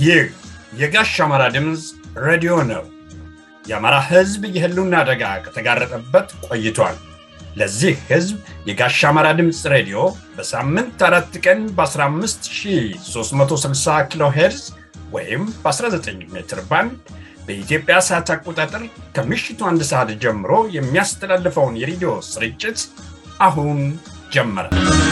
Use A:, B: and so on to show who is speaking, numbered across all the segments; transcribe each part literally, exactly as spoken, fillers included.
A: ይህ የጋሽ አማራ ድምጽ ሬዲዮ ነው። የአማራ ህዝብ የህልውና አደጋ ከተጋረጠበት ቆይቷል። ለዚህ ህዝብ የጋሽ አማራ ድምጽ ሬዲዮ በሳምንት አራት ቀን በ15360 ኪሎ ሄርዝ ወይም በ19 ሜትር ባንድ በኢትዮጵያ ሰዓት አቆጣጠር ከምሽቱ አንድ ሰዓት ጀምሮ የሚያስተላልፈውን የሬዲዮ ስርጭት አሁን ጀመረ።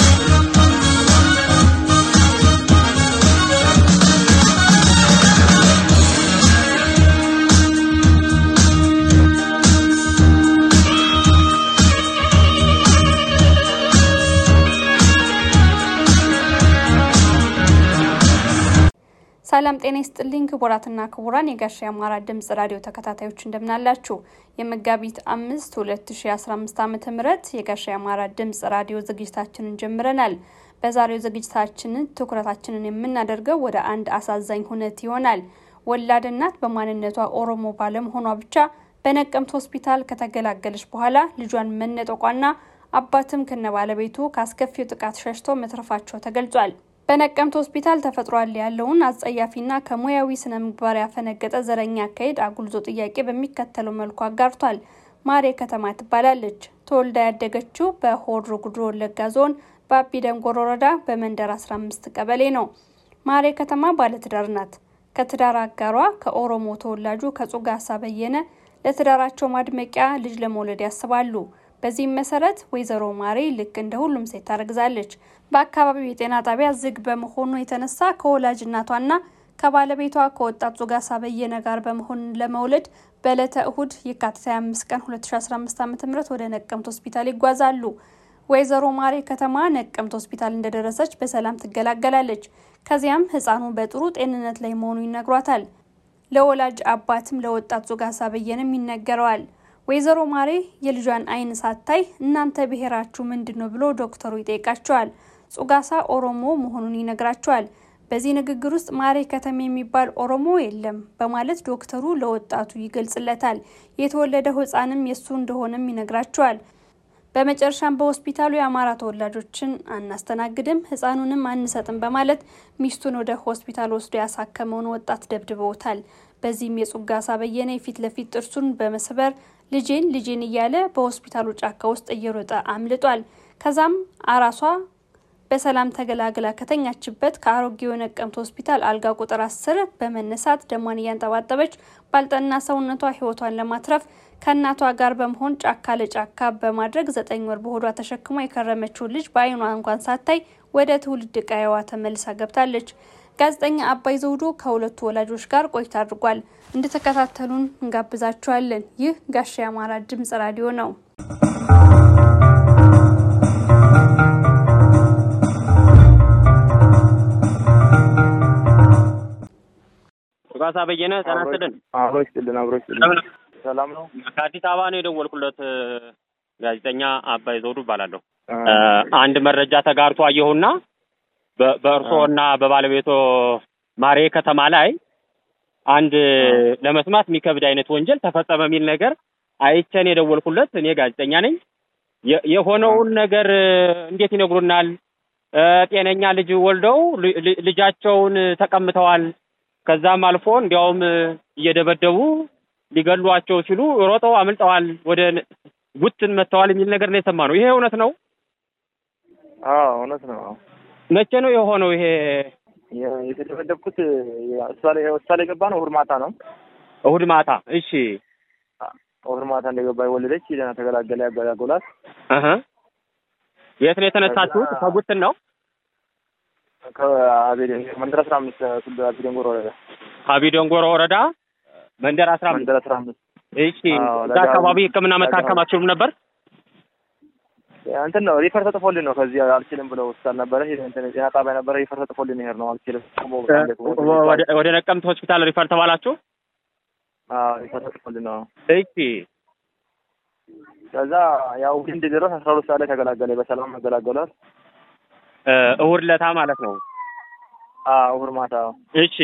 B: ሰላም ጤና ይስጥልኝ ክቡራትና ክቡራን የጋሽ አማራ ድምጽ ራዲዮ ተከታታዮች እንደምናላችሁ የመጋቢት አምስት ሁለት ሺህ አስራ አምስት ዓመተ ምህረት የጋሽ አማራ ድምጽ ራዲዮ ዝግጅታችንን ጀምረናል። በዛሬው ዝግጅታችን ትኩረታችንን የምናደርገው ወደ አንድ አሳዛኝ ሁነት ይሆናል። ወላድ እናት በማንነቷ ኦሮሞ ባለመሆኗ ብቻ በነቀምት ሆስፒታል ከተገላገለች በኋላ ልጇን መነጠቋና አባትም ከነባለቤቱ ካስከፊው ጥቃት ሸሽቶ መትረፋቸው ተገልጿል። በነቀምት ሆስፒታል ተፈጥሯል ያለውን አጸያፊና ከሙያዊ ስነ ምግባር ያፈነገጠ ዘረኛ አካሄድ አጉልዞ ጥያቄ በሚከተለው መልኩ አጋርቷል። ማሬ ከተማ ትባላለች። ተወልዳ ያደገችው በሆሮ ጉድሩ ወለጋ ዞን በአቢ ደንጎሮ ወረዳ በመንደር አስራ አምስት ቀበሌ ነው። ማሬ ከተማ ባለትዳር ናት። ከትዳር አጋሯ ከኦሮሞ ተወላጁ ከጹጋሳ በየነ ለትዳራቸው ማድመቂያ ልጅ ለመውለድ ያስባሉ። በዚህ መሰረት ወይዘሮ ማሬ ልክ እንደ ሁሉም ሴት ታረግዛለች። በአካባቢው የጤና ጣቢያ ዝግ በመሆኑ የተነሳ ከወላጅ እናቷና ከባለቤቷ ከወጣት ጹጋሳ በየነ ጋር በመሆን ለመውለድ በዕለተ እሁድ የካቲት ሃያ አምስት ቀን ሁለት ሺህ አስራ አምስት ዓመተ ምህረት ወደ ነቀምት ሆስፒታል ይጓዛሉ። ወይዘሮ ማሬ ከተማ ነቀምት ሆስፒታል እንደደረሰች በሰላም ትገላገላለች። ከዚያም ህፃኑ በጥሩ ጤንነት ላይ መሆኑ ይነግሯታል። ለወላጅ አባትም ለወጣት ጹጋሳ በየነም ይነገረዋል። ወይዘሮ ማሬ የልጇን አይን ሳታይ እናንተ ብሔራችሁ ምንድነው ብሎ ዶክተሩ ይጠይቃቸዋል። ጹጋሳ ኦሮሞ መሆኑን ይነግራቸዋል። በዚህ ንግግር ውስጥ ማሬ ከተማ የሚባል ኦሮሞ የለም በማለት ዶክተሩ ለወጣቱ ይገልጽለታል። የተወለደው ህፃንም የሱ እንደሆነም ይነግራቸዋል። በመጨረሻም በሆስፒታሉ የአማራ ተወላጆችን አናስተናግድም ህፃኑንም አንሰጥም በማለት ሚስቱን ወደ ሆስፒታል ወስዶ ያሳከመውን ወጣት ደብድበውታል። በዚህም የጹጋሳ በየነ ፊት ለፊት ጥርሱን በመስበር ልጄን ልጄን እያለ በሆስፒታሉ ጫካ ውስጥ እየሮጠ አምልጧል። ከዛም አራሷ በሰላም ተገላግላ ከተኛችበት ከአሮጌው ነቀምት ሆስፒታል አልጋ ቁጥር አስር በመነሳት ደሟን እያንጠባጠበች ባልጠና ሰውነቷ ህይወቷን ለማትረፍ ከናቷ ጋር በመሆን ጫካ ለጫካ በማድረግ ዘጠኝ ወር በሆዷ ተሸክማ የከረመችው ልጅ በአይኗ እንኳን ሳታይ ወደ ትውልድ ቀየዋ ተመልሳ ገብታለች። ጋዜጠኛ አባይ ዘውዱ ከሁለቱ ወላጆች ጋር ቆይታ አድርጓል። እንድትከታተሉን እንጋብዛችኋለን። ይህ ጋሽ አማራ ድምጽ ራዲዮ ነው።
C: ጹጋሳ በየነ ተናስተልን
D: አብሮሽ ጥልን አብሮሽ ጥልን ሰላም ነው።
C: ከአዲስ አበባ ነው የደወልኩለት። ጋዜጠኛ አባይ ዘውዱ እባላለሁ። አንድ መረጃ ተጋርቶ አየሁና በእርሶና በባለቤቶ ማሬ ከተማ ላይ አንድ ለመስማት የሚከብድ አይነት ወንጀል ተፈጸመ የሚል ነገር አይቼን የደወልኩለት። እኔ ጋዜጠኛ ነኝ። የሆነውን ነገር እንዴት ይነግሩናል? ጤነኛ ልጅ ወልደው ልጃቸውን ተቀምተዋል። ከዛም አልፎ እንዲያውም እየደበደቡ ሊገሏቸው ሲሉ ሮጠው አምልጠዋል፣ ወደ ጉትን መተዋል የሚል ነገር ነው የሰማነው። ይሄ እውነት ነው?
D: አዎ እውነት ነው።
C: መቼ ነው የሆነው? ይሄ
D: የተደበደብኩት ሆስፒታል ሆስፒታል የገባ ነው እሑድ ማታ ነው።
C: እሑድ ማታ። እሺ
D: እሑድ ማታ እንደገባ የወለደች ደህና ተገላገለ። ያገላገላት
C: አሃ የት ነው የተነሳችሁት? ከጉትን ነው?
D: ከአቤል መንደር አስራ አምስት አቢ ደንጎሮ ወረዳ
C: አቢ ደንጎሮ ወረዳ መንደር አስራ አምስት
D: መንደር አስራ አምስት
C: እሺ እዛ አካባቢ ሕክምና መታከማችሁም ነበር?
D: እንትን ነው ሪፈር ተጥፎልን ነው። ከዚህ አልችልም ብለው ሆስፒታል ነበረ እንትን ጤና ጣቢያ ነበረ ሪፈር ተጥፎልን ይሄር ነው አልችልም
C: ወደ ወደ ነቀምት ሆስፒታል ሪፈር ተባላችሁ?
D: አዎ ሪፈር ተጥፎልን ነው።
C: እሺ
D: ከዛ ያው እንደ ድረስ አስራ ሁለት ሰዓት ላይ ተገላገለ። በሰላም ተገላገሏል።
C: እሑድ ለታ ማለት ነው?
D: አዎ እሑድ ማታ።
C: እሺ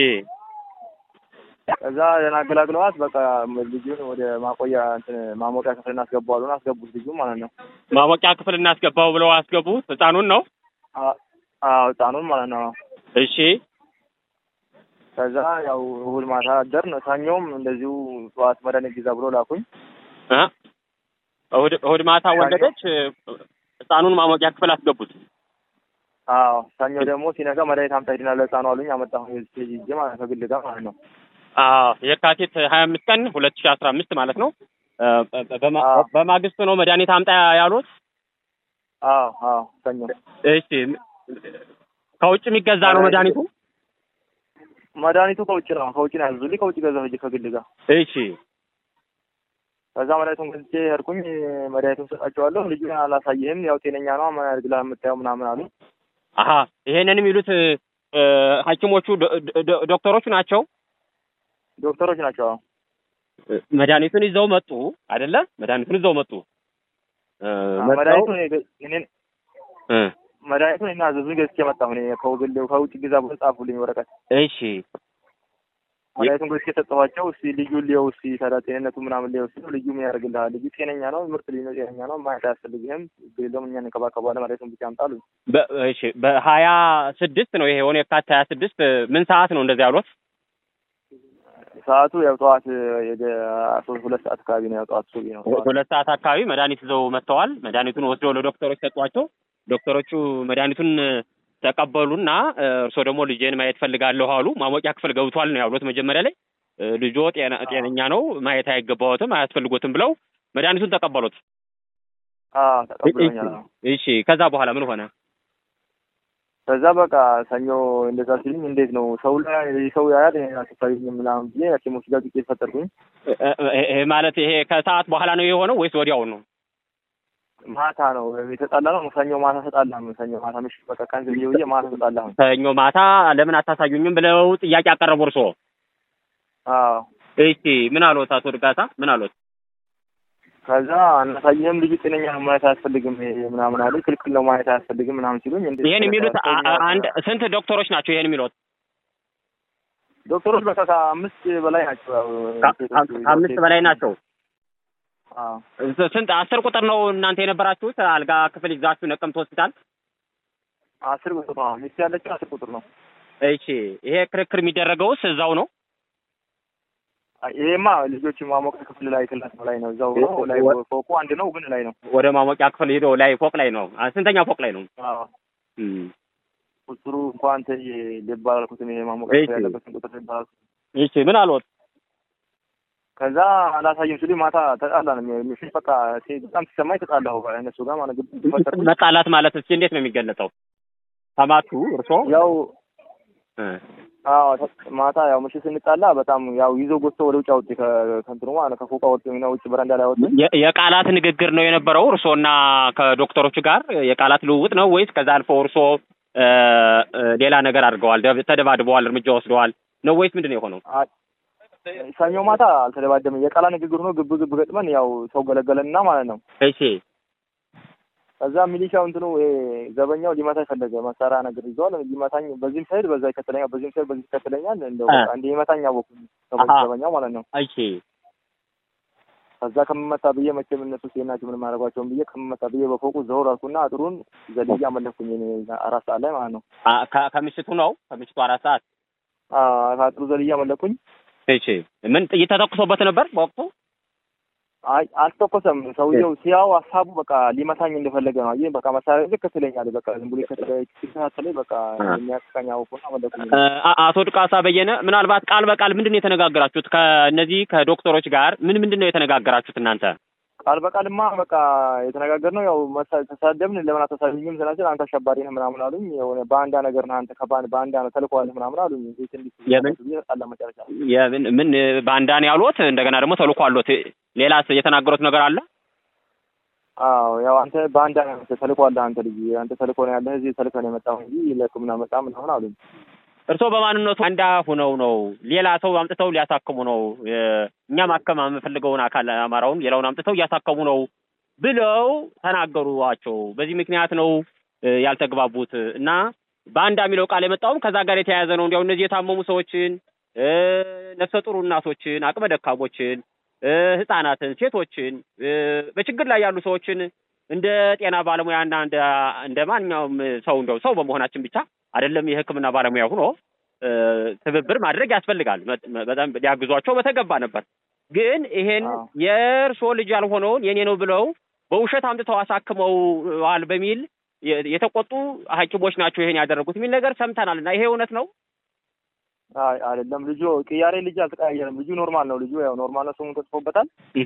D: ከዛ ያናገላግለዋት በቃ ልጅን ወደ ማቆያ እንትን ማሞቂያ ክፍል እናስገባዋለን። አስገቡት ልጅ ማለት ነው።
C: ማሞቂያ ክፍል እናስገባው ብለው አስገቡት። ህፃኑን ነው?
D: አዎ ህፃኑን ማለት ነው።
C: እሺ
D: ከዛ ያው እሑድ ማታ አደርን። ሰኞም እንደዚሁ ጠዋት መድኃኒት ይዛ ብሎ ላኩኝ።
C: እ እሑድ እሑድ ማታ ወለደች። ህፃኑን ማሞቂያ ክፍል አስገቡት።
D: አዎ ሰኞ ደግሞ ሲነጋ መድኃኒት አምጣ ሂድና ለህፃኑ አሉኝ። አመጣሁ እዚህ ሂጅ ማለት ከግል ጋር ማለት ነው።
C: አዎ የካቲት ሀያ አምስት ቀን ሁለት ሺህ አስራ አምስት ማለት ነው። በማግስቱ ነው መድኃኒት አምጣ ያሉት።
D: አዎ አዎ ሰኞ።
C: እሺ ከውጭ የሚገዛ ነው መድኃኒቱ?
D: መድኃኒቱ ከውጭ ነው ከውጭ ነው ያዙልኝ። ከውጭ ገዛሁ ሂጅ ከግል ጋር።
C: እሺ
D: ከዛ መድኃኒቱን ገዝቼ ሄድኩኝ። መድኃኒቱን ሰጣቸዋለሁ። ልጁን አላሳይህም ያው ጤነኛ ነው ምን ያድርግልሃል የምታየው ምናምን አሉ።
C: አሀ ይሄንን የሚሉት ሐኪሞቹ ዶክተሮቹ ናቸው?
D: ዶክተሮች ናቸው።
C: መድኃኒቱን ይዘው መጡ አይደለ? መድኃኒቱን ይዘው መጡ።
D: መድኃኒቱን እኔን እ መድኃኒቱን እና አዘዙኝ ገዝቼ መጣሁ። እኔ ከውግል ከውጭ ግዛ ብሎ ጻፉልኝ ወረቀት።
C: እሺ
D: መድኃኒቱን ገዝቼ ሰጠኋቸው። እስኪ ልጁን ሊየው እስኪ ታዲያ ጤንነቱ ምናምን ሊየው እስኪ ልጁ ምን ያደርግልሃል? ልጁ ጤነኛ ነው ምርጥ ልጅ ነው ጤነኛ ነው ማየት አያስፈልግህም ግሌሎም እኛ እንከባከባለን መድኃኒቱን ብቻ አምጣ አሉኝ።
C: እሺ በሀያ ስድስት ነው ይሄ የሆነ የካቲት ሀያ ስድስት ምን ሰዓት ነው እንደዚህ ያሉት?
D: ሰዓቱ ያው ጠዋት ሁለት ሰዓት አካባቢ ነው። ያው ጠዋት ሱቢ ነው።
C: ሁለት ሰዓት አካባቢ መድኃኒት ይዘው መጥተዋል። መድኃኒቱን ወስደው ለዶክተሮች ሰጧቸው። ዶክተሮቹ መድኃኒቱን ተቀበሉና እርሶ ደግሞ ልጄን ማየት ፈልጋለሁ አሉ። ማሞቂያ ክፍል ገብቷል ነው ያሉት መጀመሪያ ላይ። ልጆ ጤነኛ ነው ማየት አይገባዎትም አያስፈልጎትም ብለው መድኃኒቱን ተቀበሉት።
D: አዎ ተቀበሉኛል።
C: እሺ ከዛ በኋላ ምን ሆነ?
D: ከዛ በቃ ሰኞ እንደዛ ሲልኝ እንዴት ነው ሰው ላይ ሰው ያያል አስፈላጊ ምናምን ብዬ ሐኪሞች ጋር ጥቂት ፈጠርኩኝ።
C: ይሄ ማለት ይሄ ከሰዓት በኋላ ነው የሆነው ወይስ ወዲያው ነው?
D: ማታ ነው የተጣላ ነው። ሰኞ ማታ ተጣላን። ሰኞ ማታ ምሽት በቃ ቀን ዝም ብዬ ማታ ተጣላን።
C: ሰኞ ማታ ለምን አታሳዩኝም ብለው ጥያቄ አቀረቡ እርሶ?
D: አዎ።
C: እሺ ምን አሉት አቶ ድጋታ ምን አሉት?
D: ከዛ አናሳየህም ልጅ ጤነኛ ነው ማየት አያስፈልግም ምናምን አሉ። ክልክል ነው ማየት አያስፈልግም ምናምን ሲሉኝ እንዴ
C: ይሄን የሚሉት አንድ ስንት ዶክተሮች ናቸው ይሄን የሚሉት?
D: ዶክተሮች በቃ ከአምስት በላይ ናቸው።
C: አምስት በላይ ናቸው።
D: አዎ
C: ስንት አስር ቁጥር ነው እናንተ የነበራችሁት አልጋ ክፍል ይዛችሁ ነቀምት ሆስፒታል?
D: አስር ቁጥር ነው ሚስት ያለችው አስር ቁጥር ነው።
C: እሺ ይሄ ክርክር የሚደረገውስ እዛው ነው?
D: ይሄማ ልጆች ማሞቂያ ክፍል ላይ ክላስ ላይ ነው። እዛው ነው ላይ ፎቁ አንድ ነው ግን ላይ ነው።
C: ወደ ማሞቂያ ክፍል ሄዶ ላይ ፎቅ ላይ ነው። ስንተኛ ፎቅ ላይ ነው?
D: አዎ እም ቁጥሩ እንኳን ተይ ልባልኩት ነው ማሞቂያ ክፍል ያለበት ቁጥር ልባል።
C: እሺ ምን አልወጥ?
D: ከዛ አላሳይም ሲሉ ማታ ተጣላን። ምሽት በቃ በጣም ሲሰማኝ ተጣላሁ እነሱ ጋር ማለት ነው።
C: መጣላት ማለት እስኪ እንዴት ነው የሚገለጸው? ተማቱ እርሶ?
D: ያው አዎ ማታ ያው ምሽት ስንጣላ በጣም ያው ይዞ ጎስቶ ወደ ውጭ አወጡ ከእንትኑ ማለት ከፎቃ ወጡ ነው ውጭ በረንዳ ላይ አወጡ።
C: የቃላት ንግግር ነው የነበረው እርሶና ከዶክተሮቹ ጋር የቃላት ልውውጥ ነው ወይስ ከዛ አልፎ እርሶ ሌላ ነገር አድርገዋል ተደባድበዋል እርምጃ ወስደዋል ነው ወይስ ምንድነው የሆነው? ሰኞ ማታ አልተደባደም የቃላት ንግግር ነው ግብ ግብ ገጥመን ያው ሰው ገለገለና ማለት ነው። እሺ
D: ከዛ ሚሊሻው እንትኑ ዘበኛው ሊመታኝ ፈለገ መሳሪያ ነገር ይዟል ሊመታኝ በዚህም ሳይድ በዛ ይከተለኛል በዚህም ሳይድ በዚህ ይከተለኛል እንደው አንዴ ይመታኝ አወኩኝ ዘበኛው ማለት ነው።
C: እሺ
D: ከዛ ከመመታ ብዬ መቼም እነሱ ሲናቸው ምንም አደረጓቸውም ብዬ ከመመታ ብዬ በፎቁ ዘውር አልኩና አጥሩን ዘልዬ አመለኩኝ አራት ሰዓት ላይ ማለት ነው።
C: ከምሽቱ ነው ከምሽቱ አራት ሰዓት
D: አዎ አጥሩ ዘልዬ አመለኩኝ።
C: እሺ ምን ጥይት ተተኩሶበት ነበር በወቅቱ?
D: አይ አልተኮሰም። ሰውየው ሲያው ሀሳቡ በቃ ሊመታኝ እንደፈለገ ነው። አይ በቃ መሳሪያ ይከተለኛል በቃ ዝም ብሎ ይከተለኝ በቃ የሚያስቀኛው እኮ ነው ወለኩኝ።
C: አቶ ድቃሳ በየነ ምናልባት ቃል በቃል ምንድነው የተነጋገራችሁት ከነዚህ ከዶክተሮች ጋር ምን ምንድነው የተነጋገራችሁት እናንተ? ቃል በቃልማ በቃ የተነጋገርነው ያው ተሳደብን ለምን አታሳዩኝም ስላችሁ አንተ አሸባሪ ነህ ምናምን አሉኝ። የሆነ ባንዳ ነገር ነህ አንተ ከባን ባንዳ ነው ተልኳለህ ምናምን አሉኝ። እንዴት እንዴት የምን የምን ምን ባንዳ ነው ያሉት? እንደገና ደግሞ ተልኳለህ ሌላስ የተናገሩት ነገር አለ? አዎ ያው አንተ ባንዳ ነህ ተልኳለህ አንተ ልጅ አንተ ተልኮ ነው ያለህ እዚህ ተልኮ ነው የመጣው እንጂ ለሕክምና መጣ ምናምን አሉኝ። እርሶ በማንነቱ አንዳ ሆነው ነው ሌላ ሰው አምጥተው ሊያሳክሙ ነው እኛ ማከም የምፈልገውን አካል አማራውን ሌላውን አምጥተው እያሳከሙ ነው ብለው ተናገሩዋቸው። በዚህ ምክንያት ነው ያልተግባቡት እና ባንዳ የሚለው ቃል የመጣውም ከዛ ጋር የተያያዘ ነው። እንዲያው እነዚህ የታመሙ ሰዎችን ነፍሰ ጡር እናቶችን አቅመ ደካሞችን ህፃናትን ሴቶችን በችግር ላይ ያሉ ሰዎችን እንደ ጤና ባለሙያና እንደ እንደ ማንኛውም ሰው እንደው ሰው በመሆናችን ብቻ አይደለም የሕክምና ባለሙያ ሆኖ ትብብር ማድረግ ያስፈልጋል በጣም ሊያግዟቸው በተገባ ነበር ግን ይሄን የእርሶ ልጅ ያልሆነውን የኔ ነው ብለው በውሸት አምጥተው አሳክመዋል በሚል የተቆጡ ሐኪሞች ናቸው ይሄን ያደረጉት የሚል ነገር ሰምተናልና ይሄ እውነት ነው?
D: አይ አይደለም ልጁ ቅያሬ ልጅ አልተቀያየረም ልጁ ኖርማል ነው ልጁ ያው ኖርማል ነው ስሙን ተጽፎበታል
C: እህ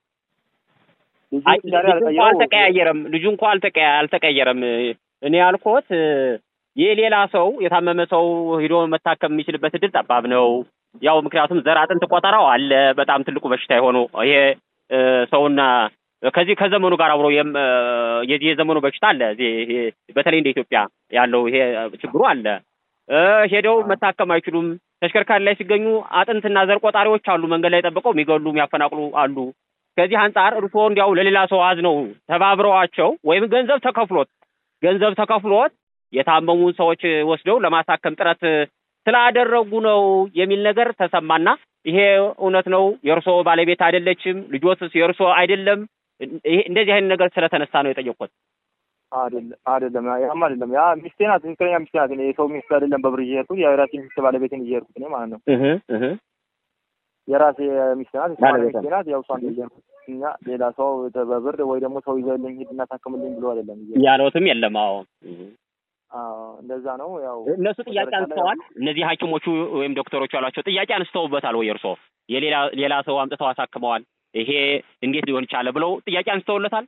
C: ልጁ አልተቀያየረም ልጁ እንኳን አልተቀያየረም እኔ ያልኩት የሌላ ሰው የታመመ ሰው ሄዶ መታከም የሚችልበት እድል ጠባብ ነው ያው ምክንያቱም ዘር አጥንት ቆጠራው አለ በጣም ትልቁ በሽታ የሆነው ይሄ ሰውና ከዚህ ከዘመኑ ጋር አብሮ የዚህ የዘመኑ በሽታ አለ ይሄ በተለይ እንደ ኢትዮጵያ ያለው ይሄ ችግሩ አለ ሄደው መታከም አይችሉም ተሽከርካሪ ላይ ሲገኙ አጥንትና ዘር ቆጣሪዎች አሉ መንገድ ላይ ተጠብቀው የሚገሉ የሚያፈናቅሉ አሉ ከዚህ አንፃር እርሶ እንዲያው ለሌላ ሰው አዝነው ተባብረዋቸው ወይም ገንዘብ ተከፍሎት ገንዘብ ተከፍሎት የታመሙን ሰዎች ወስደው ለማሳከም ጥረት ስላደረጉ ነው የሚል ነገር ተሰማና ይሄ እውነት ነው የእርሶ ባለቤት አይደለችም ልጆትስ የእርሶ አይደለም ይሄ እንደዚህ አይነት ነገር ስለተነሳ ነው የጠየቁት
D: አይደለም አይደለም ያም አይደለም ያ ሚስቴ ናት ትክክለኛ ሚስቴ ናት እኔ ሰው ሚስት አይደለም በብር ይሄርኩት የራሴ ሚስት ባለቤቴን ይሄርኩት እኔ ማለት ነው
C: እህ እህ
D: የራሴ ሚስት ናት ባለቤቴ ናት ያው ሷን ይሄርኩት እና ሌላ ሰው በብር ወይ ደግሞ ሰው ይዘልኝ ሂድና ታከምልኝ ብሎ አይደለም
C: ያለውትም የለም አዎ
D: አዎ እንደዛ ነው ያው
C: እነሱ ጥያቄ አንስተዋል እነዚህ ሐኪሞቹ ወይም ዶክተሮቹ አሏቸው ጥያቄ አንስተውበታል ወይ እርሶ የሌላ ሌላ ሰው አምጥተው አሳክመዋል ይሄ እንዴት ሊሆን ይችላል ብለው ጥያቄ አንስተውለታል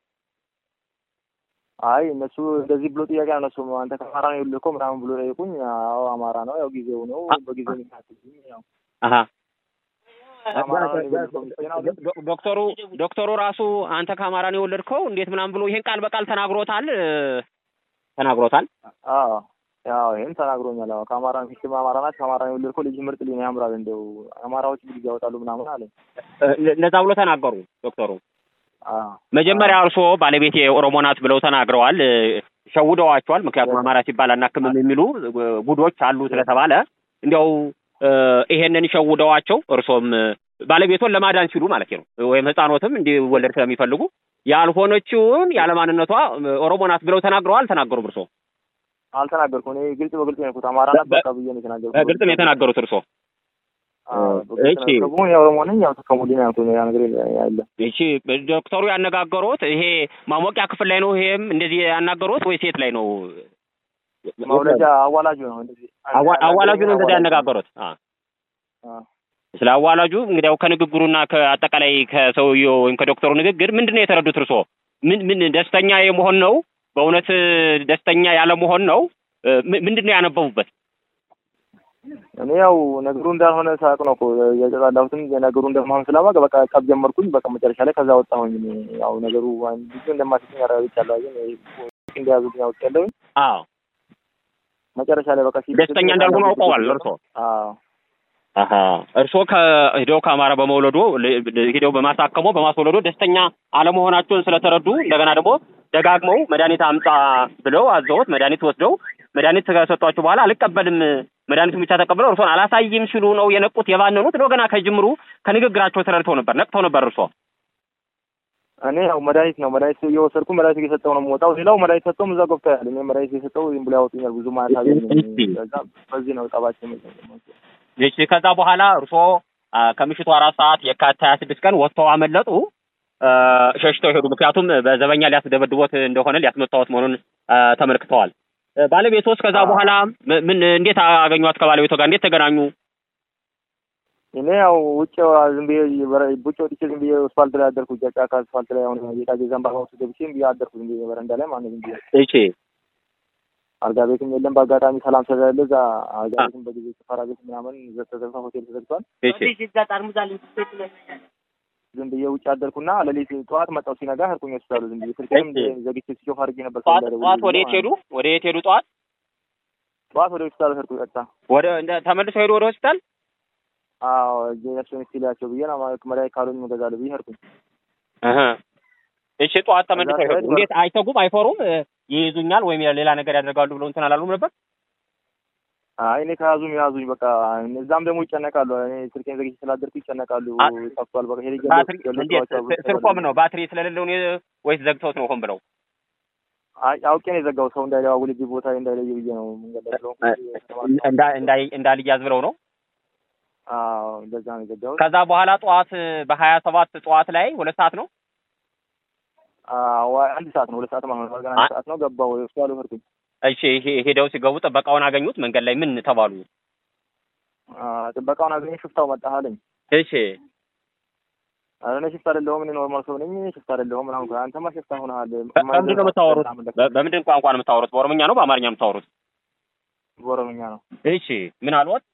D: አይ እነሱ እንደዚህ ብሎ ጥያቄ አነሱ አንተ ከአማራ ነው ልኮ ምናምን ብሎ ጠይቁኝ አዎ አማራ ነው ያው ጊዜው ነው በጊዜው ነው ያው
C: አሃ ዶክተሩ ዶክተሩ ራሱ አንተ ከአማራ ነው የወለድከው እንዴት ምናምን ብሎ ይሄን ቃል በቃል ተናግሮታል ተናግሮታል
D: አዎ ያው ይሄን ተናግሮኛል አዎ ከአማራ ፊት አማራ ናት ከአማራ ነው የወለድከው ልጅ ምርጥ ልጅ ነው ያምራል እንደው አማራዎች ልጅ ያወጣሉ ምናምን አለ
C: ለዛ ብሎ ተናገሩ ዶክተሩ መጀመሪያ እርሶ ባለቤቴ ኦሮሞ ናት ብለው ተናግረዋል ሸውደዋቸዋል ምክንያቱም አማራ ሲባል አናክምም የሚሉ ጉዶች አሉ ስለተባለ እንዲያው ይሄንን ሸውደዋቸው እርሶም ባለቤቶን ለማዳን ሲሉ ማለት ነው ወይም ህፃኖትም እንዲወለድ ስለሚፈልጉ ያልሆነችውን ያለማንነቷ ኦሮሞ ናት ብለው ተናግረዋል ተናገሩ እርሶ
D: አልተናገርኩም እኔ ግልጽ በግልጽ ነው የኩት አማራ ናት በቃ ብዬ ነው የተናገርኩት
C: በግልጽ ነው የተናገሩት እርሶ እሺ
D: ከቡን ያው ኦሮሞነኝ ያው ተከሙልኝ ያልኩት ያ ነገር ያለ
C: እሺ ዶክተሩ ያነጋገሩት ይሄ ማሞቂያ ክፍል ላይ ነው ይሄም እንደዚህ ያናገሩት ወይ ሴት ላይ ነው
D: ማውለጃ አዋላጁ ነው እንደዚህ
C: አዋላጁ ነው እንደዚህ ያነጋገሩት አ ስለ አዋላጁ እንግዲህ ያው ከንግግሩና ከአጠቃላይ ከሰውየው ወይም ከዶክተሩ ንግግር ምንድነው የተረዱት እርሶ ምን ምን ደስተኛ የመሆን ነው በእውነት ደስተኛ ያለ መሆን ነው ምንድነው ያነበቡበት
D: እኔ ያው ነገሩ እንዳልሆነ ሳቅ ነው እኮ የጠላሁትን ነገሩ እንደማሆን ስለማውቅ በቃ ቀብ ጀመርኩኝ በቃ መጨረሻ ላይ ከዛ ወጣሁኝ ያው ነገሩ አንዱ እንደማስቀኝ ያራዊቻለሁ ግን እንዲያዙት ያው ቀለኝ
C: አዎ
D: መጨረሻ ላይ በቃ
C: ደስተኛ እንዳልሆነ አውቀዋል እርሶ
D: አዎ
C: አሃ እርሶ ከሄደው ከአማራ በመውለዱ ሄደው በማሳከሞ በማስወለዱ ደስተኛ አለመሆናቸውን ስለተረዱ እንደገና ደግሞ ደጋግመው መድኃኒት አምጣ ብለው አዘውት መድኃኒት ወስደው መድኃኒት ከሰጧቸው በኋላ አልቀበልም መድኃኒቱ ብቻ ተቀበለው እርሶን አላሳይም ሲሉ ነው የነቁት የባነኑት ነው ገና ከጅምሩ ከንግግራቸው ተረድተው ነበር ነቅተው ነበር እርሶ
D: እኔ ያው መድኃኒት ነው መድኃኒት እየወሰድኩ መድኃኒት እየሰጠው ነው የምወጣው ሌላው መድኃኒት ሰጠው እዛ ገብቷል እኔ መድኃኒት እየሰጠው ዝም ብሎ ያወጡኛል ብዙ ማለት አይደለም ከዛ በዚህ ነው ጠባችን
C: እሺ ከዛ በኋላ እርሶ ከምሽቱ አራት ሰዓት የካቲት ሃያ ስድስት ቀን ወጥተው አመለጡ ሸሽተው ሄዱ ምክንያቱም በዘበኛ ሊያስደበድቦት እንደሆነ ሊያስመጣዎት መሆኑን ተመልክተዋል ባለቤቶስ ከዛ በኋላ ምን እንዴት አገኙት ከባለቤቶ ጋር እንዴት ተገናኙ
D: እኔ ያው ውጭ ዝም ብዬ ቡጭ ወጥቼ ዝም ብዬ አስፋልት ላይ አደርኩ ጫካ አስፋልት ላይ አሁን የታጀ ዘንባባ ውስጥ ገብቼ ዝም ብዬ አደርኩ ዝም ብዬ በረንዳ ላይ ማለት ነው
C: እሺ
D: አልጋ ቤትም የለም በአጋጣሚ ሰላም ስለሌለ እዛ አልጋ ቤትም በጊዜ ተፈራ ቤት ምናምን ዘተዘፈ ሆቴል ተዘግቷል
C: እሺ
D: ዝም ብዬ ውጭ አደርኩና ለሊት ጠዋት መጣው ሲነጋ ሄድኩኝ ሆስፒታሉ ዝም ብዬ ስልኬም ዘግቼ ሲጮህ አድርጌ ነበር
C: ጠዋት ወደ የት ሄዱ ወደ የት ሄዱ ጠዋት
D: ጠዋት ወደ ሆስፒታሉ ሄድኩ ቀጥታ
C: ወደ ተመልሰው ሄዱ ወደ ሆስፒታል
D: አዎ ጄኔሬሽን ሲላቸው ብዬ ነው መድኃኒት ካሉኝ መገዛለሁ ብዬ ሄድኩኝ
C: አሃ እሺ ጠዋት ተመልሰው ሄዱ እንዴት አይተጉም አይፈሩም ይይዙኛል ወይም ሌላ ነገር ያደርጋሉ ብለው እንትን አላሉም ነበር
D: አይ እኔ ከያዙም ያዙኝ በቃ እዛም ደግሞ ይጨነቃሉ እኔ ስልኬን ዘግቼ ስላደርኩ ይጨነቃሉ ጠፍቷል በቃ ሄደ
C: ባትሪ እንዴት ስልኮም ነው ባትሪ ስለሌለው ነው ወይስ ዘግተውት ነው ሆን ብለው
D: አውቄ ነው የዘጋው ሰው እንዳይደዋውልኝ ቦታ እንዳይለይ ብዬ ነው መንገድ ላይ ነው
C: እንዳ እንዳይ እንዳልያዝ ብለው ነው።
D: አዎ እንደዛ ነው የዘጋው።
C: ከዛ በኋላ ጠዋት በሀያ ሰባት ጠዋት ላይ ሁለት ሰዓት ነው።
D: አዎ አንድ ሰዓት ነው ሁለት ሰዓት ማለት ነው። አንድ ሰዓት ነው ገባው ሆስፒታል ወርኩኝ።
C: እሺ ሄደው ሲገቡ ጥበቃውን አገኙት? መንገድ ላይ ምን ተባሉ?
D: አዎ ጥበቃውን አገኘ ሽፍታው መጣ አለኝ።
C: እሺ
D: አረነ ሽፍታ አይደለሁም እኔ ኖርማል ሰው ነኝ ሽፍታ አይደለሁም ምናምን እንኳን አንተማ ሽፍታ ሆነሃል።
C: በምንድን ነው የምታወሩት? በምንድን ቋንቋ ነው የምታወሩት? በኦሮምኛ ነው በአማርኛ ነው የምታወሩት?
D: በኦሮምኛ ነው።
C: እሺ ምን አልወት?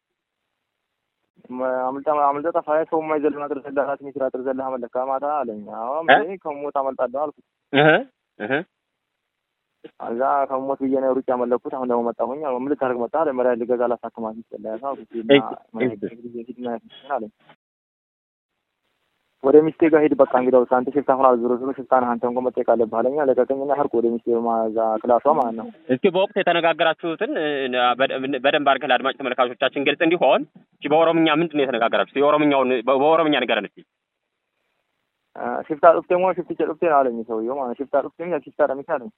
D: አምልጣ አምልጣ ታፋይ ሰው ማይዘልና ተዘላላት ሚስራ ተዘላህ አመለካ ማታ አለኝ። አዎ ምን ከሞት አመልጣለሁ አልኩት። እህ እህ አዛ ከሞት ብዬ ነው ሩጫ ያመለኩት። አሁን ደግሞ መጣሁኝ። አሁን ምን ልታረግ መጣ? ለመራ ልገዛ ላሳክማት ይችላል አልኩት። አለኝ ወደ ሚስቴ ጋር ሄድ በቃ እንግዲያው አንተ ሽፍታ ሆና ዙሮ ዙሮ ሽፍታ ነህ አንተ እንኳን መጠየቅ አለብህ አለኝ። ለቀቀኝና ሄድኩ ወደ ሚስቴ ማዛ ክላሷ ማለት ነው።
C: እስኪ በወቅቱ የተነጋገራችሁትን በደንብ አድርገህ ለአድማጭ ተመልካቾቻችን ግልጽ እንዲሆን እስኪ በኦሮምኛ ምንድን ነው የተነጋገራችሁት? የኦሮምኛውን በኦሮምኛ ንገረን እስኪ።
D: ሽፍታ ጥፍቴ ሞ ሽፍቲ ጥፍቴ አለኝ ሰውዬው ማለት ሽፍታ ጥፍቴ ምን ሽፍታ ደምታ አለኝ።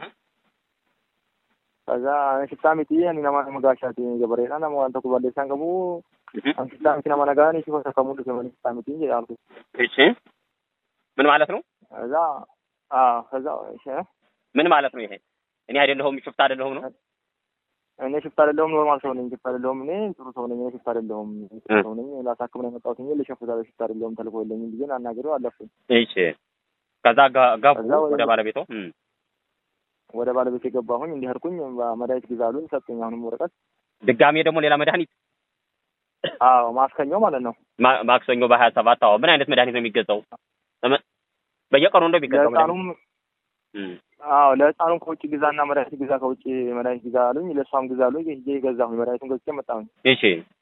D: ከዛ ሽፍታ ሚቲ እኔ ለማን መጋሻት ገበሬና ነው አንተ ኩባለ ሳንገቡ አንተ ታንኪና ማናጋኒ ሲሆን ተከሙሉ ዘመን ሽፍታ ሚቲ አልኩት።
C: እሺ ምን ማለት ነው?
D: ከዛ አዎ ከዛ እሺ
C: ምን ማለት ነው ይሄ? እኔ አይደለሁም ሽፍታ አይደለሁም ነው? እኔ
D: ሽፍታ አይደለሁም ኖርማል ሰው ነኝ። ሽፍታ አይደለሁም እኔ ጥሩ ሰው ነኝ። ሽፍታ አይደለሁም ሰው ነኝ። ላሳክም ነው የመጣሁት እንጂ ለሽፍታ ሽፍታ አይደለሁም ተልኮልኝ ብዬ አናገረው አለፍኩኝ።
C: እሺ ከዛ ጋቡ ወደ ባለቤቱ
D: ወደ ባለቤት የገባሁኝ እንዲህርኩኝ መድኃኒት ግዛሉኝ ሰጠኝ። አሁንም ወረቀት
C: ድጋሜ ደግሞ ሌላ መድኃኒት
D: አዎ ማክሰኞ ማለት ነው።
C: ማክሰኞ በሀያ ሰባት አዎ ምን አይነት መድኃኒት ነው የሚገዛው? በየቀኑ እንደው የሚገዛው
D: ለህፃኑም አዎ ለህፃኑም ከውጭ ግዛና መድኃኒት ግዛ ከውጭ መድኃኒት ግዛ አሉኝ። ለሷም ግዛሉኝ ሄጄ ገዛሁኝ። መድኃኒቱን ገዝቼ መጣሁኝ።
C: እሺ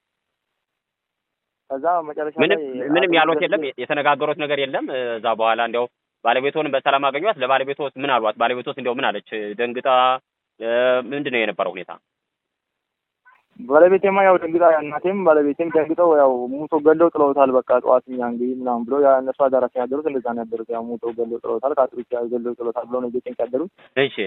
D: ከዛ መጨረሻ
C: ላይ ምንም ያሉት የለም የተነጋገሩት ነገር የለም። እዛ በኋላ እንደው ባለቤቱን በሰላም አገኟት? ለባለቤቱስ ምን አሏት? ባለቤቱስ እንደው ምን አለች? ደንግጣ ምንድነው የነበረው ሁኔታ?
D: ባለቤቴማ ያው ደንግጣ እናቴም ባለቤቴም ደንግጠው ያው ሙቶ ገለው ጥለውታል። በቃ ጠዋትኛ እንግዲህ ምናምን ብሎ ያ እነሱ አዳራሽ ያደሩት እንደዛ ነው ያደሩት። ያው ሙቶ ገለው ጥለውታል። ካጥሪቻ ገለው ጥለውታል ብሎ ነው እየጨንቅ ያደሩት።
C: እሺ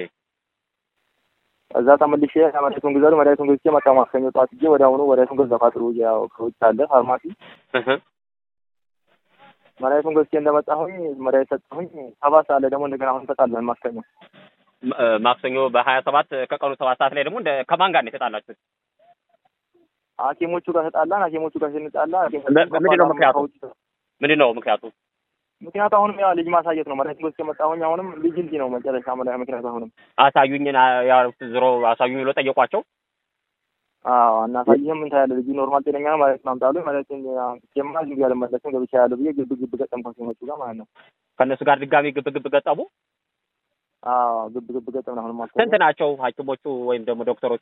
D: እዛ ተመልሼ መድኃኒቱን ግዛሉ መድኃኒቱን ገዝቼ መጣሁ። ማክሰኞ ጠዋት ሄጄ ወዲያውኑ መድኃኒቱን ገዛሁ። ካጥሩ ያው ከውጭ አለ ፋርማሲ
C: እህ
D: መድኃኒቱን ገዝቼ እንደመጣሁኝ መድኃኒት ሰጠሁኝ። ሰባት ሰዓት ላይ ደግሞ እንደገና አሁን ተጣላን። ማክሰኞ
C: ማክሰኞ በሀያ ሰባት ከቀኑ ሰባት ሰዓት ላይ ደግሞ ከማን ጋር ነው የተጣላችሁት?
D: ሐኪሞቹ ጋር ተጣላን። ሐኪሞቹ ጋር ስንጣላ
C: ምንድን ነው ምክንያቱ? ምንድን ነው ምክንያቱ?
D: ምክንያቱ አሁንም ያው ልጅ ማሳየት ነው። መድኃኒት ገዝቼ መጣሁኝ። አሁንም ልጅ ልጅ ነው መጨረሻ ማለት ምክንያቱ አሁንም
C: አሳዩኝና ያው ዝሮ አሳዩኝ ብሎ ጠየቋቸው።
D: አዎ እናሳየህም ምን ታያለህ ልጅ ኖርማል ጤነኛ ነው ማለት ነው አምጣሉ ማለት ነው። ጀማሪ ልጅ ያለ ማለት ነው ገብቻ ያለው ብዬ ግብ ግብ ገጠም ከሰሞቹ ጋር ማለት ነው።
C: ከነሱ ጋር ድጋሚ ግብ ግብ ገጠሙ።
D: አዎ ግብ ግብ ገጠም ነው። አሁን ማለት
C: ስንት ናቸው ሐኪሞቹ ወይም ደግሞ ዶክተሮቹ?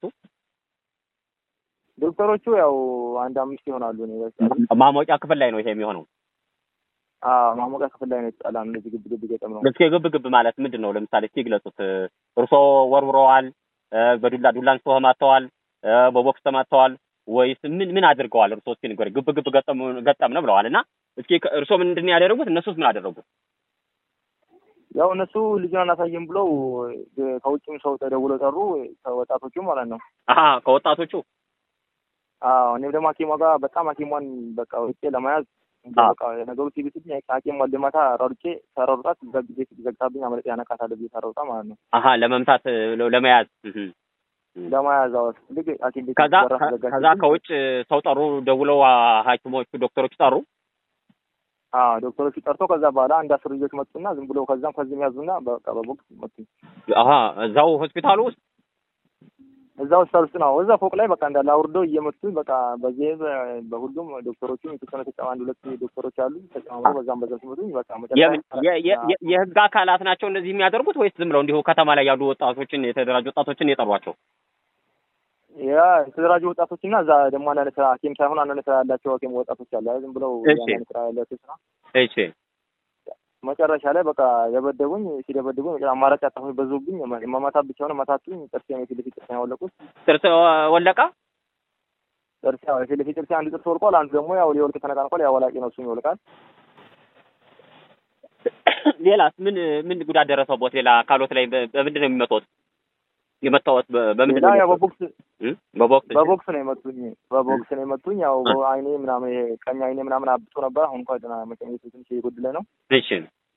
D: ዶክተሮቹ ያው አንድ አምስት ይሆናሉ ነው።
C: ማሞቂያ ክፍል ላይ ነው ይሄ የሚሆነው?
D: አዎ ማሞቂያ ክፍል ላይ ነው የተጣላን። እንደዚህ ግብ ግብ ገጠም ነው።
C: እስኪ ግብ ግብ ማለት ምንድን ነው? ለምሳሌ እስኪ ግለጹት። እርሶ ወርውረዋል? በዱላ ዱላ አንስቶ ማተዋል? በቦክስ ተማተዋል ወይስ ምን ምን አድርገዋል? እርሶ እስኪ ንገሩኝ። ግብ ግብ ገጠም ገጠም ነው ብለዋልና እስኪ እርሶ ምንድን ነው ያደረጉት? እነሱስ ምን አደረጉ?
D: ያው እነሱ ልጅን አናሳየም ብለው ከውጭም ሰው ተደውለው ጠሩ። ከወጣቶቹ ማለት ነው።
C: አሃ ከወጣቶቹ
D: አዎ እኔም ደግሞ ሐኪሟ ጋር በጣም ሐኪሟን በቃ ወጪ ለማያዝ በቃ ነገሩ ሲብስብኝ ሐኪሟን ለማታ ራሩጬ ሰራሩጣት በጊዜ ሲዘጋብኝ አመለጥ ያነቃታል ብዬ ሰራሩጣ ማለት ነው።
C: አሃ ለመምታት ለመያዝ
D: ለማያዝ አወስ ልጅ ሐኪም ቤት
C: ከዛ ከዛ ከውጭ ሰው ጠሩ ደውለው ሐኪሞቹ ዶክተሮቹ ጠሩ።
D: አዎ ዶክተሮቹ ጠርቶ ከዛ በኋላ አንድ አስር ልጆች መጡና ዝም ብለው ከዛም ከዚህም ያዙና በቃ በቦክስ መጡ።
C: አሃ እዛው ሆስፒታሉ ውስጥ
D: እዛው ሆስፒታል ነው። እዛ ፎቅ ላይ በቃ እንዳለ አውርደው እየመቱ በቃ በዚህ በሁሉም ዶክተሮቹ የተሰነ ተጫማ አንድ ሁለት ዶክተሮች አሉ ተጫማው በዛም በዛም ሲመጡኝ በቃ መጨረሻ
C: የህግ አካላት ናቸው እንደዚህ የሚያደርጉት ወይስ ዝም ብለው እንዲሁ ከተማ ላይ ያሉ ወጣቶችን የተደራጁ ወጣቶችን የጠሯቸው?
D: ያ የተደራጁ ወጣቶችና እዛ ደግሞ አንዳንድ ስራ ሐኪም ሳይሆን አንዳንድ ስራ ያላቸው ሐኪም ወጣቶች አሉ። ዝም ብለው አንዳንድ ስራ ያላቸው ስራ
C: እሺ
D: መጨረሻ ላይ በቃ የበደጉኝ ሲደበድጉኝ አማራጭ አጣሁኝ። በዙብኝ መማታት ብቻ ነው መታቱኝ። ጥርሴ ነው ፊት ለፊት ጥርሴ ያወለቁት።
C: ጥርስ ወለቃ?
D: ጥርሴ ያው ፊት ለፊት ጥርሴ አንድ ጥርስ ወልቋል። አንዱ ደግሞ ያው ሊወልቅ ተነቃንቋል። ያው ወላቂ ነው እሱም ይወልቃል።
C: ሌላስ ምን ምን ጉዳት ደረሰበት? ሌላ አካሎት ላይ በምንድን ነው የሚመጡት? የመታወት በምንድን ነው?
D: ያው በቦክስ
C: በቦክስ
D: በቦክስ ነው የመቱኝ። በቦክስ ነው የመቱኝ። ያው አይኔ ምናምን ቀኝ አይኔ ምናምን አብጦ ነበር። አሁን እንኳን ደህና መቀኘቱ ትንሽ የጎደለ ነው።
C: እሺ።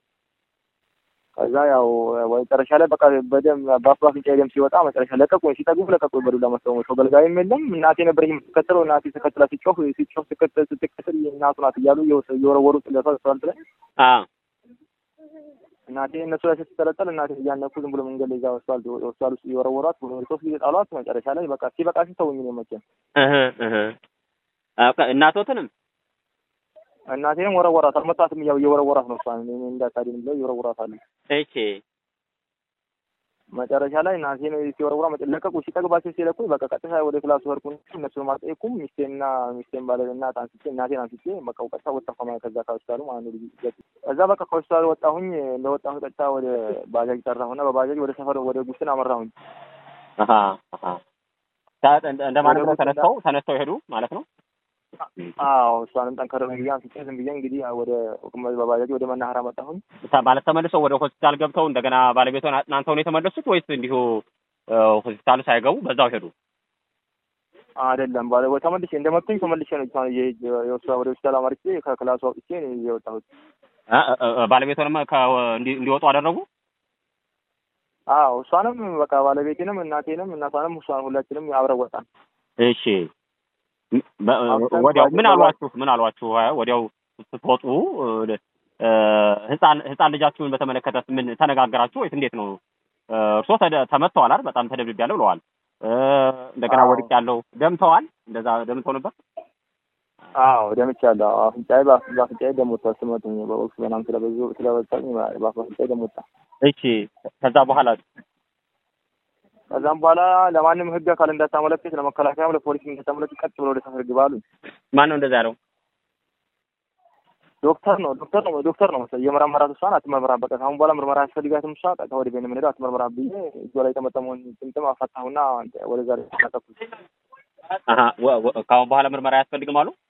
D: ከዛ ያው መጨረሻ ላይ በቃ በደም በአፍ አፍንጫዬ ደም ሲወጣ መጨረሻ ለቀቁኝ። ሲጠጉ ለቀቁኝ። በዱላ መሰው ሰው ገልጋይም የለም። እናቴ ነበረኝ የምትከተለው። እናቴ ተከትላ ሲጮህ ሲጮህ ሲከተል ስትከተል እናቱ ናት እያሉ የወረወሩ ጥለታ ሰልት ላይ
C: አዎ
D: እናቴ እነሱ ላይ ስትጠለጠል እናቴ እያነኩ ዝም ብሎ መንገድ ላይ እዛ ወስዷል ወስዷል ውስጥ የወረወሯት ሶስት ጊዜ ጣሏት። መጨረሻ ላይ በቃ ሲበቃሽ ተውኝ ነው መቼም
C: እህ እህ እናቶትንም
D: እናቴንም ወረወራት። አልመጣትም ያው የወረወራት ነው እሷን እኔ እንዳታዲን ብለው ይወረወራታል።
C: እሺ
D: መጨረሻ ላይ እናቴን ሲወረወራ መጨለቀቁ ሲጠግባቸው ሲለቁኝ በቃ ቀጥታ ወደ ክላስ ወርኩኝ። እነሱን ማጠየቁም ሚስቴና ሚስቴን ባለና ታንስቼ እናቴን አንስቼ በቃ ቀጥታ ወጣሁ ማለት ከዛ ካውስታሉ ማለት ነው። ከዛ በቃ ካውስታሉ ወጣሁኝ። እንደወጣሁ ቀጥታ ወደ ባጃጅ ጠራሁና በባጃጅ ወደ ሰፈር ወደ ጉስን አመራሁኝ።
C: አሃ አሃ ታጥ እንደማንም ነው ተነስተው ተነስተው ይሄዱ ማለት ነው።
D: አዎ እሷንም ጠንከር ብዬ አንስቼ ዝም ብዬ እንግዲህ ወደ በባጃጅ ወደ መናኸሪያ መጣሁኝ።
C: ማለት ተመልሰው ወደ ሆስፒታል ገብተው እንደገና ባለቤቷን አጥናንተው ነው የተመለሱት ወይስ እንዲሁ ሆስፒታል ሳይገቡ በዛው ሄዱ?
D: አይደለም ባለቤቷ ተመልሼ እንደመጡኝ ተመልሼ ነው የወሰደ ወደ ሆስፒታል አመርቼ ከክላሱ አውጥቼ ነው የወጣሁት።
C: ባለቤቷንም እንዲወጡ አደረጉ?
D: አዎ እሷንም በቃ ባለቤቴንም እናቴንም እናቷንም እሷን ሁላችንም አብረን ወጣን።
C: እሺ ወዲያው ምን አሏችሁ? ምን አሏችሁ? ወዲያው ስትወጡ ህፃን ህፃን ልጃችሁን በተመለከተ ምን ተነጋገራችሁ ወይስ እንዴት ነው? እርሶ ተመተዋል አይደል? በጣም ተደብድቤያለሁ ብለዋል። እንደገና ወድቅ ያለው ደምተዋል። እንደዛ ደምተው ነበር?
D: አዎ ደምቻለሁ። አፍንጫዬ በአፍንጫዬ ደም ወጣ። ስመቱኝ በቦክስ በናም ስለበዙ ስለበዛኝ በአፍንጫዬ ደም ወጣ።
C: እሺ ከዛ በኋላ
D: ከዛም በኋላ ለማንም ህግ አካል እንዳታመለክት ለመከላከያም ለፖሊስ እንዳታመለክት ቀጥ ብሎ ወደ ሰፈር ግባሉ።
C: ማን ነው እንደዛ ያለው?
D: ዶክተር ነው ዶክተር ነው ዶክተር ነው መሰለኝ የመረመራት እሷን አትመርመራም። በቃ አሁን በኋላ ምርመራ ያስፈልጋትም እሷ ቀጥታ ወደ ቤት የምንሄደው አትመርመራም ብዬ እጇ ላይ የተመጠመውን ጥምጥም አፈታሁና ወደ ዛሬ ተቀጠልኩ።
C: አሃ ከአሁን በኋላ ምርመራ ያስፈልግም አሉ?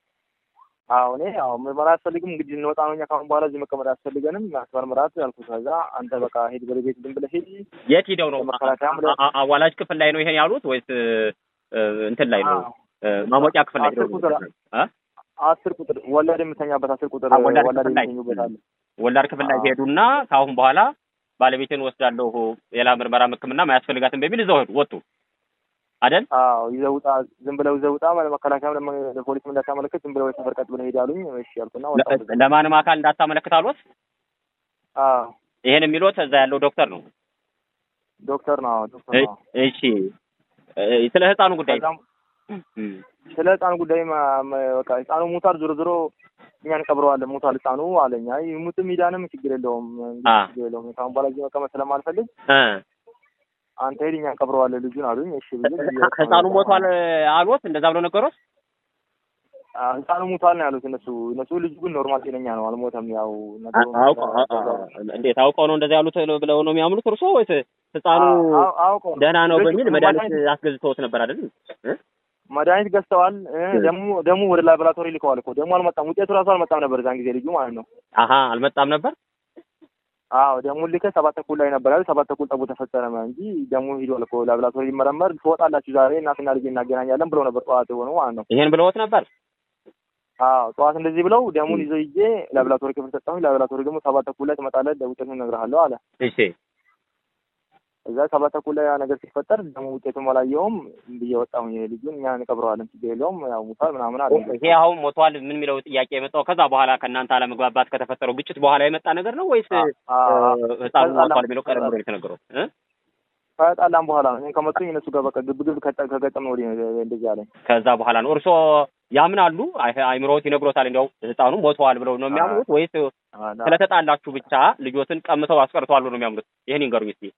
D: አዎ እኔ አዎ ምርመራ ያስፈልግም እንግዲህ እንወጣ ነው እኛ ከአሁን በኋላ እዚህ መቀመጥ ያስፈልገንም አትመርመራት ያልኩት። ከዛ አንተ በቃ ሂድ ወደ ቤት ዝም ብለህ ሂድ።
C: የት ሄደው ነው? አዋላጅ ክፍል ላይ ነው ይሄን ያሉት ወይስ እንትን ላይ ነው? ማሞቂያ ክፍል ላይ ነው?
D: አስር ቁጥር ወላድ የምተኛበት አስር ቁጥር
C: ወላድ የምተኛበት ወላድ ክፍል ላይ ሄዱና ከአሁን በኋላ ባለቤቴን ወስዳለሁ ሌላ ምርመራ ሕክምና ማያስፈልጋትም በሚል ይዘው ሄዱ ወጡ አይደል?
D: አዎ ይዘውጣ ዝም ብለው ይዘውጣ ማለት መከላከያም ለፖሊስ እንዳታመለክት ዝም ብለው ሰፈር ቀጥ ብለው ሄዳሉኝ። እሺ ያልኩና ወጣሁ።
C: ለማንም አካል እንዳታመለክት አሉት?
D: አዎ
C: ይሄን የሚሉት እዛ ያለው ዶክተር ነው።
D: ዶክተር ነው ዶክተር ነው።
C: እሺ ስለ ህፃኑ ጉዳይ
D: ስለ ህፃኑ ጉዳይ በቃ ህፃኑ ሙታል። ዞሮ ዞሮ እኛን ቀብረዋለን። ሙታል ህፃኑ አለኝ። አይ ሙትም ይዳንም ችግር የለውም ችግር የለውም ካሁን በኋላ እዚህ መቀመጥ ስለማልፈልግ አንተ ሄድ እኛን ቀብረዋለን ልጁን አሉኝ። እሺ ብዬ
C: ህፃኑ ሞቷል አሉት? እንደዛ ብለው ነገሩት?
D: ህፃኑ ሙታል ነው ያሉት እነሱ እነሱ ልጁ ግን ኖርማል ጤነኛ ነው አልሞተም። ያው
C: ነገሩ እንዴት አውቀው ነው እንደዛ ያሉት ብለው ነው የሚያምኑት እርሶ ወይስ ህፃኑ ደህና ነው በሚል መድኃኒት አስገዝተውት ነበር አይደል?
D: መድኃኒት ገዝተዋል። ደሙ ደሙ ወደ ላቦራቶሪ ልከዋል እኮ ደሙ አልመጣም። ውጤቱ ራሱ አልመጣም ነበር ዛን ጊዜ ልጁ ማለት ነው።
C: አሃ አልመጣም ነበር?
D: አዎ ደሙ ልከ ሰባት ተኩል ላይ ነበር አይደል? ሰባት ተኩል ጠቡ ተፈጠረ እንጂ ደሙ ሄዷል እኮ ላቦራቶሪ ሊመረመር ትወጣላችሁ ዛሬ እናትና ልጅ እናገናኛለን ብለው ነበር ጠዋት ሆኖ ማለት ነው።
C: ይሄን ብለውት ነበር?
D: አዎ ጠዋት እንደዚህ ብለው ደሙን ይዘው ይዤ ላቦራቶሪ ክፍል ሰጣሁኝ። ላቦራቶሪ ደግሞ ሰባት ተኩል ላይ ትመጣለህ ውጤቱን እነግርሃለሁ አለ።
C: እሺ
D: እዛ ሰባት ተኩል ላይ ነገር ሲፈጠር ደሙ ውጤቱን አላየሁም ብዬ ወጣሁኝ። ልጁን እኛን ቀብረዋለን ችግር የለውም ያው ሙታል ምናምን አለ።
C: ይሄ አሁን ሞቷል ምን የሚለው ጥያቄ የመጣው ከዛ በኋላ ከእናንተ አለመግባባት ከተፈጠረው ግጭት በኋላ የመጣ ነገር ነው ወይስ ህፃኑ ሞቷል የሚለው ቀደም ብሎ የተነገረው?
D: ከጣላም በኋላ ነው ከመጡኝ እነሱ ጋር በቃ ግብግብ ከገጠምን ወዲህ እንደዚህ አለኝ።
C: ከዛ በኋላ ነው እርሶ ያምናሉ? አይምሮት ይነግሮታል እንደው ህፃኑ ሞቷል ብለው ነው የሚያምኑት ወይስ ስለተጣላችሁ ብቻ ልጆትን ቀምተው አስቀርተዋል ነው የሚያምኑት? ይሄን ይንገሩኝ እስኪ።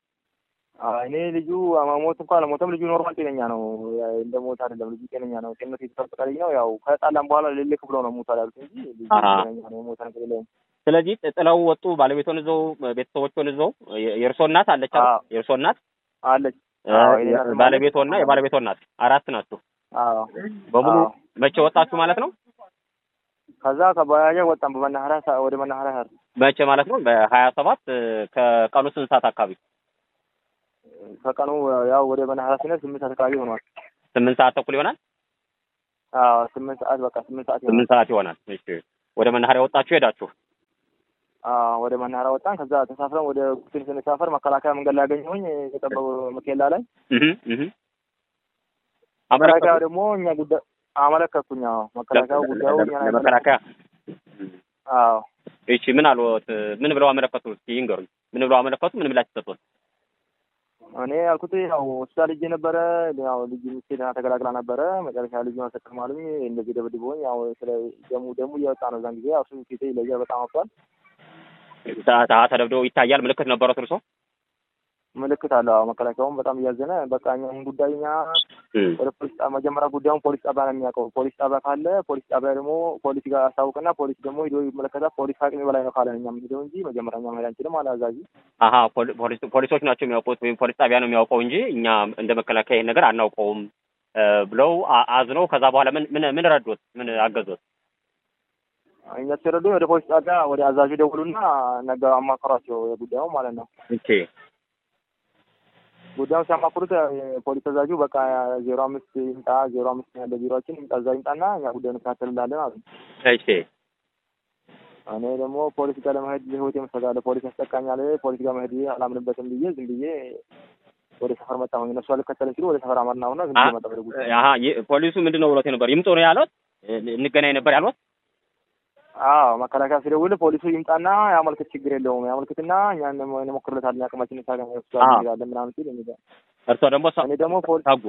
D: እኔ ልጁ አማሞት እንኳን አልሞተም። ልጁ ኖርማል ጤነኛ ነው። እንደ ሞት አይደለም። ልጁ ጤነኛ ነው። ጤንነቱ የተጠበቀ ልጅ ነው። ያው ከጣላም በኋላ ልልክ ብሎ ነው ሞታል ያሉት እንጂ ልጁ ጤነኛ ነው። ሞት ነገር የለውም።
C: ስለዚህ ጥለው ወጡ። ባለቤቱን እዛው ቤተሰቦቹን እዛው የእርሶ እናት አለች አይደል? የእርሶ እናት
D: አለች።
C: ባለቤቱና የባለቤቱ እናት አራት ናቸው።
D: አዎ።
C: በሙሉ መቼ ወጣችሁ ማለት ነው?
D: ከዛ ከባያ ወጣን በመናኸሪያ ወደ መናኸሪያ ሄር
C: መቼ ማለት ነው በ27 ከቀኑ ስንት ሰዓት አካባቢ
D: ከቀኑ ያው ወደ መናኸሪያ ሲነስ ስምንት ሰዓት አካባቢ ሆኗል
C: ስምንት ሰዓት ተኩል ይሆናል
D: አዎ ስምንት ሰዓት በቃ ስምንት ሰዓት
C: ስምንት ሰዓት ይሆናል እሺ ወደ መናኸሪያ ወጣችሁ ሄዳችሁ
D: አዎ ወደ መናኸሪያ ወጣን ከዛ ተሳፍረን ወደ ኩቲን ስንሳፈር መከላከያ መንገድ ላይ ያገኘሁኝ የጠበው መኬላ ላይ
C: እህ እህ
D: አመለካከያ ደግሞ እኛ ጉዳይ አመለከቱኛ መከላከያው ጉዳዩ እኛ ላይ
C: መከላከያ
D: አዎ
C: እሺ ምን አልወት ምን ብለው አመለከቱ ይንገሩኝ ምን ብለው አመለከቱ ምን ብላችሁ ተጠጡ
D: እኔ አልኩት ያው ሆስፒታል ልጅ ነበረ ያው ልጅ ምትሄድና ተገላግላ ነበረ መጨረሻ ልጅ ማሰከም አሉኝ እንደዚህ ደብድቦኝ ያው ስለ ደሙ ደሙ እየወጣ ነው ዛን ጊዜ ያው ስንት ጊዜ ለያ በጣም አፍቷል
C: ታታ ተደብዶ ይታያል ምልክት ነበረው ትርሶ
D: ምልክት አለው መከላከያውን በጣም ያዘነ በቃ እኛን ጉዳይኛ ወደ ፖሊስ መጀመሪያ ጉዳዩን ፖሊስ ጣቢያ ነው የሚያውቀው ፖሊስ ጣቢያ ካለ ፖሊስ ጣቢያ ደግሞ ፖሊስ ጋር አሳውቅና ፖሊስ ደግሞ ሄዶ ይመለከታል ፖሊስ አቅሜ በላይ ነው ካለ እኛም ሄዶ እንጂ መጀመሪያኛ መሄድ አንችልም አላዛዚ
C: አሃ ፖሊስ ፖሊሶች ናቸው የሚያውቁት ወይም ፖሊስ ጣቢያ ነው የሚያውቀው እንጂ እኛ እንደ መከላከያ ይሄን ነገር አናውቀውም ብለው አዝነው ከዛ በኋላ ምን ምን ምን ረዶት ምን አገዞት
D: እኛ ተረዶ ወደ ፖሊስ ጣቢያ ወደ አዛዡ ደውሉና ነገ አማከራቸው ጉዳዩ ማለት ነው
C: ኦኬ
D: ጉዳዩ ሲያማክሩት ፖሊስ አዛዡ በቃ ዜሮ አምስት ይምጣ ዜሮ አምስት ያለ ቢሮአችን ይምጣ ይምጣና እኛ ጉዳዩን እንከታተላለን አሉ
C: እሺ
D: እኔ ደግሞ ፖሊስ ጋር ለመሄድ ህይወት የምሰጋለ ፖሊስ ያስጠቃኛል ፖሊስ ጋር መሄድ አላምንበትም ብዬ ዝም ብዬ ወደ ሰፈር መጣሁ እነሱ አልከተለኝ ሲሉ ወደ ሰፈር አመርናውና ዝም ብዬ መጣሁ ወደ ጉዳዩ
C: አሃ ፖሊሱ ምንድነው ብሎት ነበር ይምጡ ነው ያሉት እንገናኝ ነበር ያሉት
D: አዎ መከላከያ ሲደውል ፖሊሱ ይምጣና ያመልክት ችግር የለውም ያመልክትና እኛን እንሞክርለታለን አቅማችንን ታገኝ ወስዷል ይላል ምናምን ሲል እንዴ
C: እርሶ ደግሞ
D: እኔ ደግሞ ፖሊስ
C: ታጉ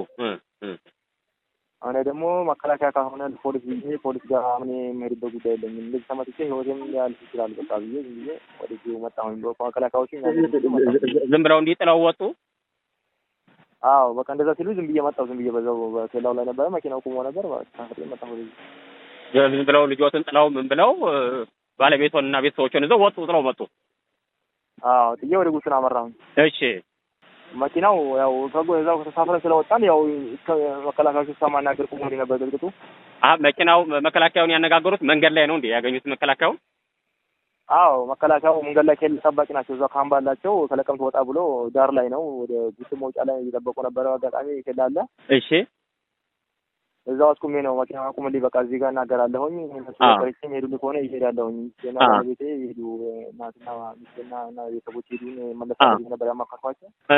D: እኔ ደግሞ መከላከያ ካሆነ ፖሊስ ይሄ ፖሊስ ጋር ምን የሚሄድበት ጉዳይ የለኝም እንደዚህ ተመጥቼ ህይወቴም ያልፍ ይችላል በቃ ብዬ ዝም ብዬ ወደዚህ መጣሁኝ በመከላከያዎቹ
C: ዝም ብለው እንዲጥለው ወጡ
D: አዎ በቃ እንደዛ ሲሉ ዝም ብዬ መጣሁ ዝም ብዬ በዛው በኬላው ላይ ነበር መኪናው ቆሞ ነበር በቃ መጣሁ
C: ዝም ብለው ልጆትን ጥለው ምን ብለው ባለቤቶንና ቤተሰቦችን ይዘው ወጡ ጥለው መጡ
D: አዎ ጥዬ ወደ ጉስና አመራሁ
C: እሺ
D: መኪናው ያው ተጎ እዛው ከተሳፈረ ስለወጣን ያው መከላከያዎቹ ሰማናገር ቆሞ ነበር ድርግቱ
C: አ መኪናው መከላከያውን ያነጋገሩት መንገድ ላይ ነው እንዴ ያገኙት መከላከያው
D: አዎ መከላከያው መንገድ ላይ ከለ ተባቂ ናቸው እዛው ካምባላቸው ተለቀምት ወጣ ብሎ ዳር ላይ ነው ወደ ጉስ መውጫ ላይ እየጠበቁ ነበር አጋጣሚ ይከላል
C: እሺ
D: እዛው አስቁሜ ነው መኪና አቁምልኝ በቃ እዚህ ጋር እናገራለሁኝ እነሱ ከሪስቲን ሄዱልኝ ከሆነ ይሄዳለሁኝ እና ቤቴ ይሄዱ እናትና ሚስትና እና ቤተሰቦች ሄዱን መለሳለሁ ነበር ያማከርኳቸው እ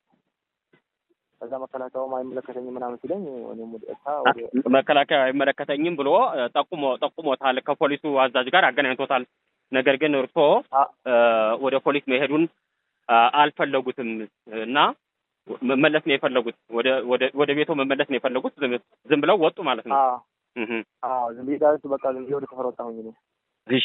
D: ከዛ መከላከያው አይመለከተኝም ምናምን ሲለኝ ወኔም ወጣ ወደ
C: መከላከያው አይመለከተኝም ብሎ ጠቁሞ ጠቁሞታል ከፖሊሱ አዛዥ ጋር አገናኝቶታል ነገር ግን እርሶ ወደ ፖሊስ መሄዱን አልፈለጉትም እና መመለስ ነው የፈለጉት ወደ ወደ ወደ ቤቱ መመለስ ነው የፈለጉት ዝም ብለው ወጡ ማለት ነው
D: አዎ እህ አዎ ዝም ብዬ ዳርስ በቃ ዝም ብዬ ወደ ሰፈር ወጣሁኝ ነው
C: እሺ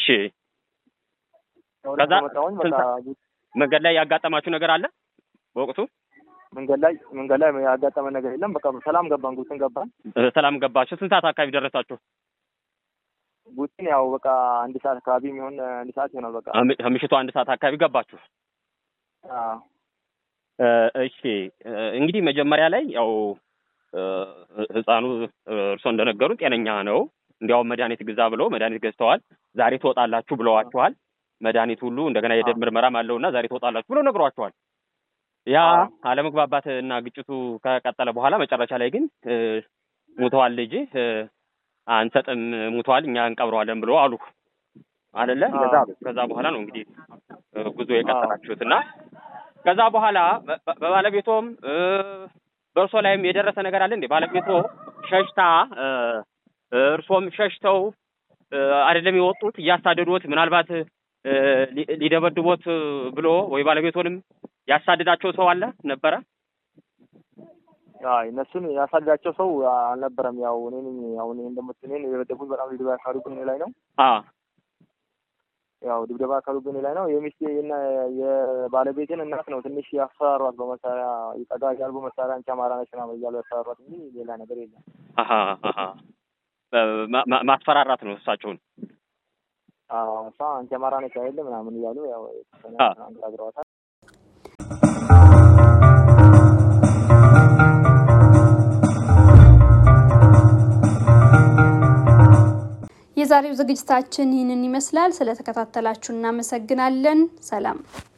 C: ከዛ መንገድ ላይ ያጋጠማችሁ ነገር አለ በወቅቱ
D: መንገድ ላይ መንገድ ላይ ያጋጠመ ነገር የለም በቃ ሰላም ገባን ጉትን ገባን
C: ሰላም ገባችሁ ስንት ሰዓት አካባቢ ደረሳችሁ
D: ጉትን ያው በቃ አንድ ሰዓት አካባቢ የሚሆን አንድ ሰዓት ይሆናል በቃ
C: ምሽቱ አንድ ሰዓት አካባቢ ገባችሁ
D: አዎ
C: እሺ እንግዲህ መጀመሪያ ላይ ያው ህፃኑ እርሶ እንደነገሩ ጤነኛ ነው እንዲያው መድኃኒት ግዛ ብሎ መድኃኒት ገዝተዋል ዛሬ ተወጣላችሁ ብለዋችኋል መድኃኒት ሁሉ እንደገና የደም ምርመራም አለውና ዛሬ ተወጣላችሁ ብሎ ነግሯችኋል ያ አለመግባባትና ግጭቱ ከቀጠለ በኋላ መጨረሻ ላይ ግን ሙተዋል ልጅ አንሰጥም ሙተዋል እኛ እንቀብረዋለን ብሎ አሉ አይደለ ከዛ ከዛ በኋላ ነው እንግዲህ ጉዞ የቀጠላችሁትና ከዛ በኋላ በባለቤቶም በእርሶ ላይም የደረሰ ነገር አለ እንዴ ባለቤቶ ሸሽታ እርሶም ሸሽተው አይደለም የወጡት ያሳደዱት ምናልባት ሊደበድቦት ብሎ ወይ ባለቤቶንም ያሳደዳቸው ሰው አለ ነበረ
D: አይ እነሱን ያሳደዳቸው ሰው አልነበረም ያው እኔ ነኝ ያው እኔ እንደምትነኝ የደበደቡት በጣም ሊደባ ያካሩብኝ ላይ ነው
C: አ
D: ያው ድብደባ ያካሩብኝ ላይ ነው የሚስቴና የባለቤቴን እናት ነው ትንሽ ያፈራሯት በመሳሪያ ይጠጋ ያልቡ መሳሪያ አንቺ አማራ ነሽ ነው ያለው ያፈራሯት እንጂ ሌላ ነገር የለም
C: አሃ አሃ ማስፈራራት ነው እሳቸውን
D: አዎ ሳ አንቺ አማራ ነሽ አይደል ምናምን ይያሉ ያው ተናግረዋታል
B: የዛሬው ዝግጅታችን ይህንን ይመስላል። ስለተከታተላችሁ እናመሰግናለን። ሰላም